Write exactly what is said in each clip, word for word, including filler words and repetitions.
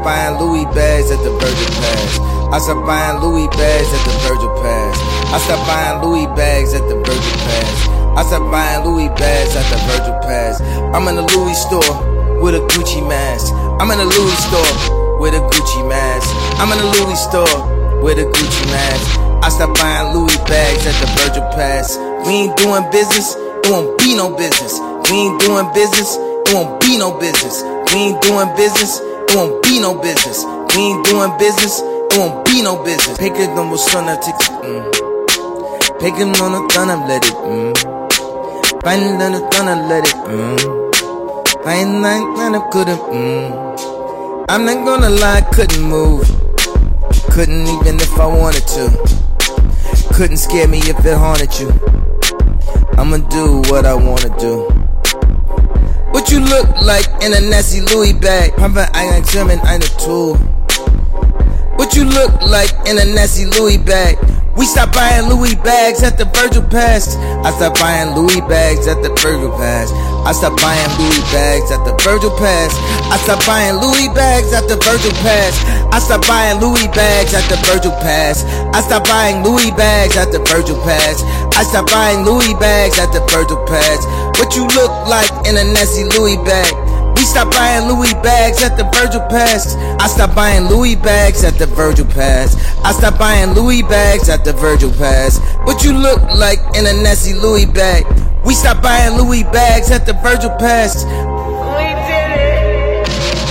buying Louis bags at the Virgil Pass. I stopped buying Louis bags at the Virgil Pass. I stopped buying Louis bags at the Virgil Pass. I stopped buying Louis bags at the Virgil Pass. I'm in the Louis store with a Gucci mask. I'm in the Louis store with a Gucci mask. I'm in the Louis store with a Gucci mask. I stopped buying Louis bags at the Virgil Pass. We ain't doing business, it won't be no business. We ain't doing business, it won't be no business. We ain't doing business, it won't be no business. We ain't doing business, it won't be no business. Peka no sana tiks, mm. Peka no tana let it, mm. Find no tana let it, mm. Find nine couldn't, mm. I'm not gonna lie, couldn't move. Couldn't even if I wanted to. Couldn't scare me if it haunted you. I'ma do what I wanna do. What you look like in a nasty Louis bag? Papa, I ain't German, I'm a tool. What you look like in a nasty Louis bag? We stopped buying Louis bags at the Virgil Pass. I stopped buying Louis bags at the Virgil Pass. I stopped buying Louis bags at the Virgil Pass. I stopped buying Louis bags at the Virgil Pass. I stopped buying Louis bags at the Virgil Pass. I stopped buying Louis bags at the Virgil Pass. I stopped buying Louis bags at the Virgil Pass. What you look like in a nasty Louis bag? We stopped buying Louis bags at the Virgil Pass. I stopped buying Louis bags at the Virgil Pass. I stopped buying Louis bags at the Virgil Pass. What you look like in a nasty Louis bag? We stopped buying Louis bags at the Virgil Pass. We did it.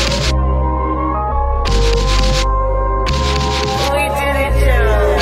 We did it, Joe.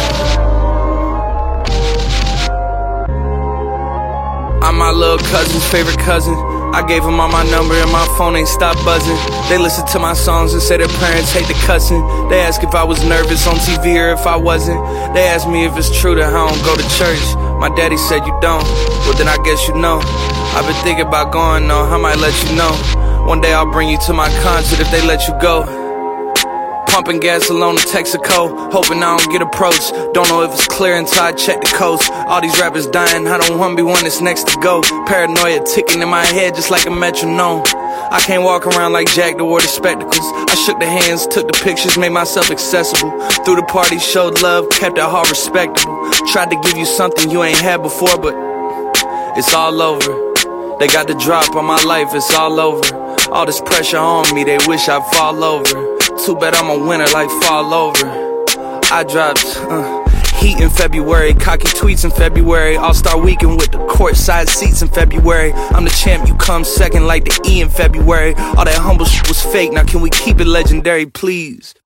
I'm my little cousin's favorite cousin. I gave them all my number and my phone ain't stopped buzzing. They listen to my songs and say their parents hate the cussing. They ask if I was nervous on T V or if I wasn't. They ask me if it's true that I don't go to church. My daddy said you don't, well then I guess you know. I've been thinking about going though, I might let you know. One day I'll bring you to my concert if they let you go. Pumping gas alone in Texaco, hoping I don't get approached. Don't know if it's clear until I check the coast. All these rappers dying, I don't wanna be one that's next to go. Paranoia ticking in my head just like a metronome. I can't walk around like Jack that wore the spectacles. I shook the hands, took the pictures, made myself accessible. Through the party, showed love, kept it all respectable. Tried to give you something you ain't had before, but it's all over. They got the drop on my life, it's all over. All this pressure on me, they wish I'd fall over. Too bad I'm a winner like fall over. I dropped uh, heat in February, cocky tweets in February, All-Star Weekend with the courtside seats in February. I'm the champ, you come second like the E in February. All that humble shit was fake, now can we keep it legendary, please?